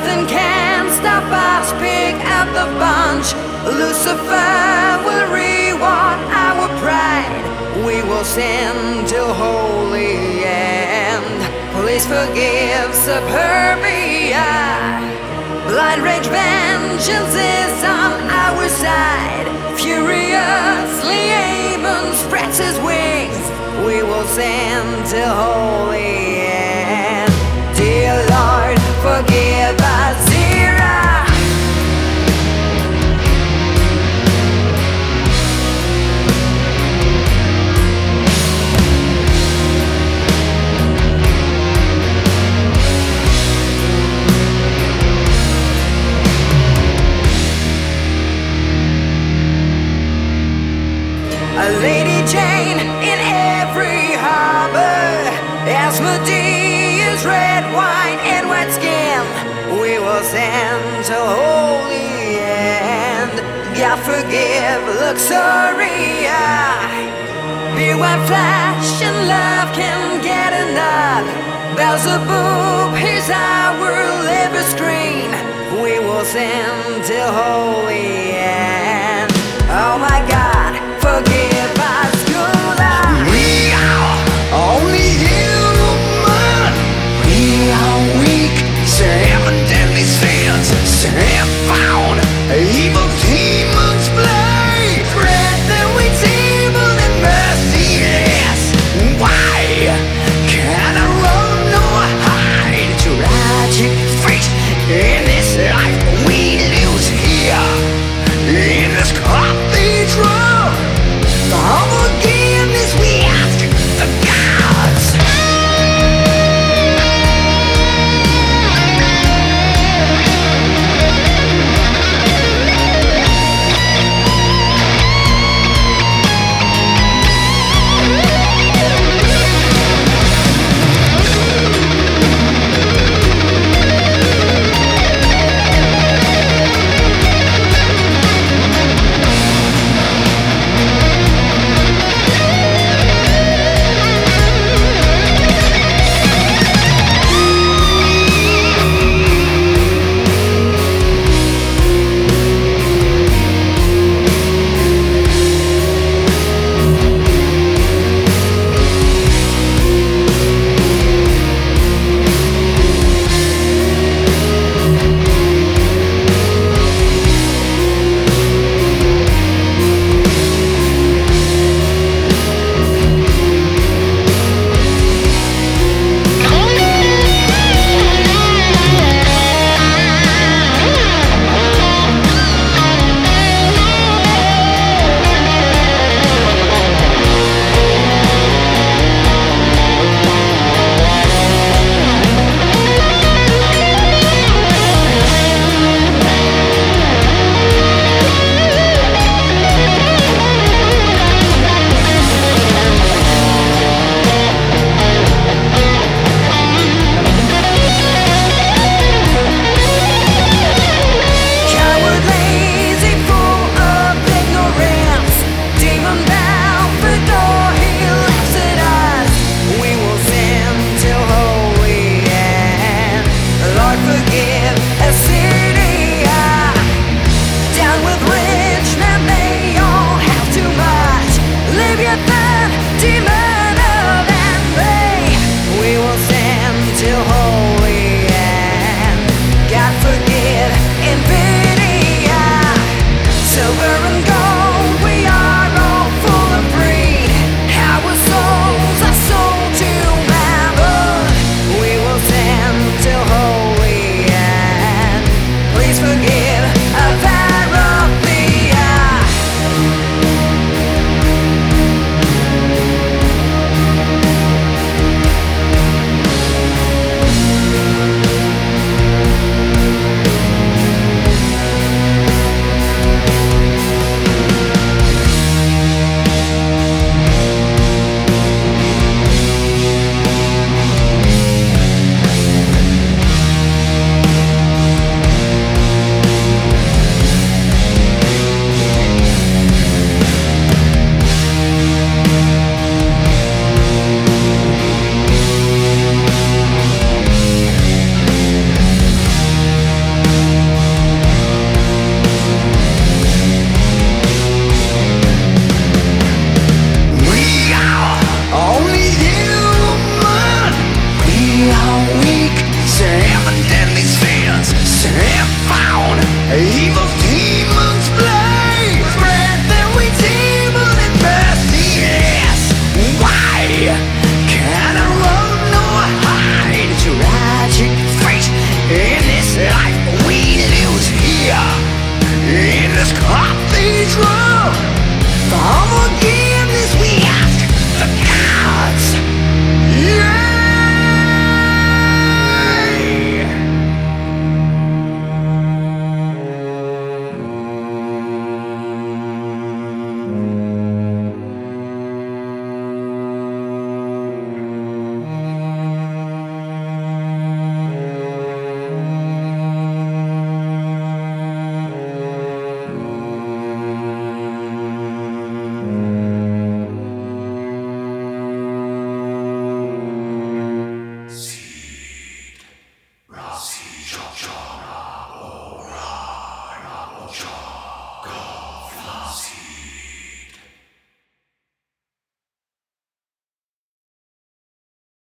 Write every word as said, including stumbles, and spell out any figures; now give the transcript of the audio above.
Nothing can stop us, pick up the bunch. Lucifer will reward our pride. We will sin till holy end. Please forgive Superbia. Blind rage vengeance is on our side. Furiously Amon spreads his wings. We will sin till holy end. Dear Lord, forgive us, Zira. A Lady Jane in every harbor. Asmodeus, red wine and white skin. We will send to holy end. God forgive Luxuria. Beware flash and love can get enough. Beelzebub, here's our liver screen. We will send to holy